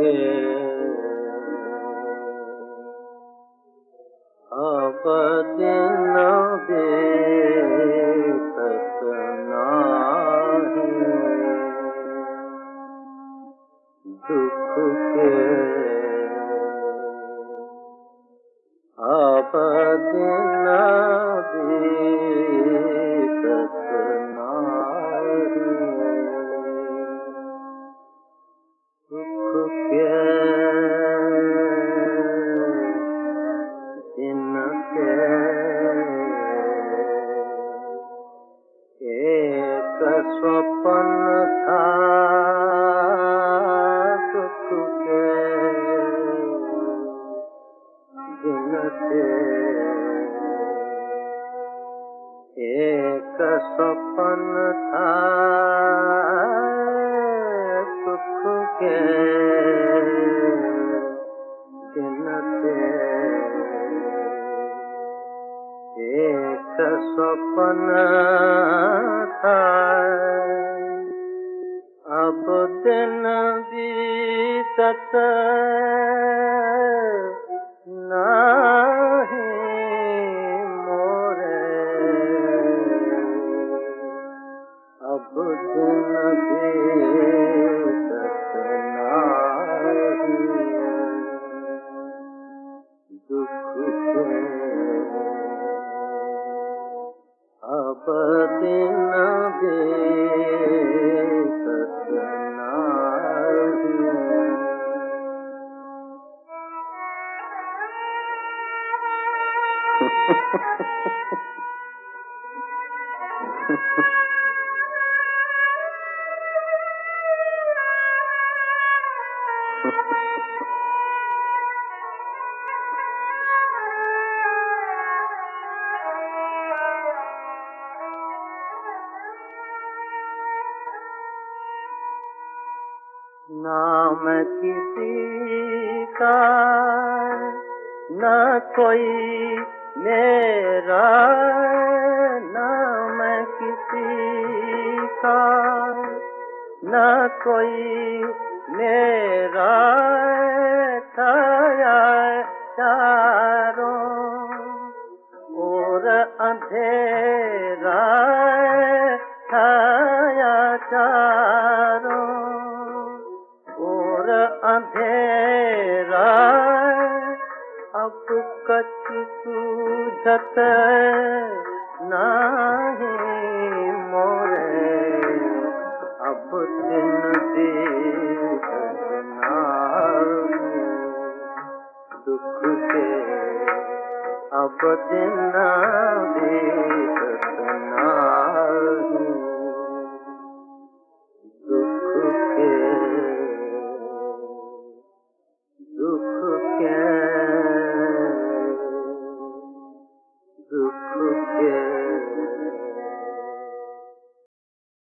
के अब दिन बीतत नाही, दुख के अब दिन बीतत नाही, दुख के दिन के एक स्वप्न था, दुख के दिन के एक स्वप्न था, दुख के दिन के एक स्वप्न था। अब दिन बीतत नाही मोरे, अब दिन बीतत नाही, दुख के अब दिन बीतत नाही। नाम किसी का न कोई मेरा, नाम किसी का न कोई मेरा, छाया चारों और अंधेरा, छाया चारों और अंधेरा, अब कछ सूझत नाही मोरे, अब दिन बीतत नाही, दुख के अब दिन बीतत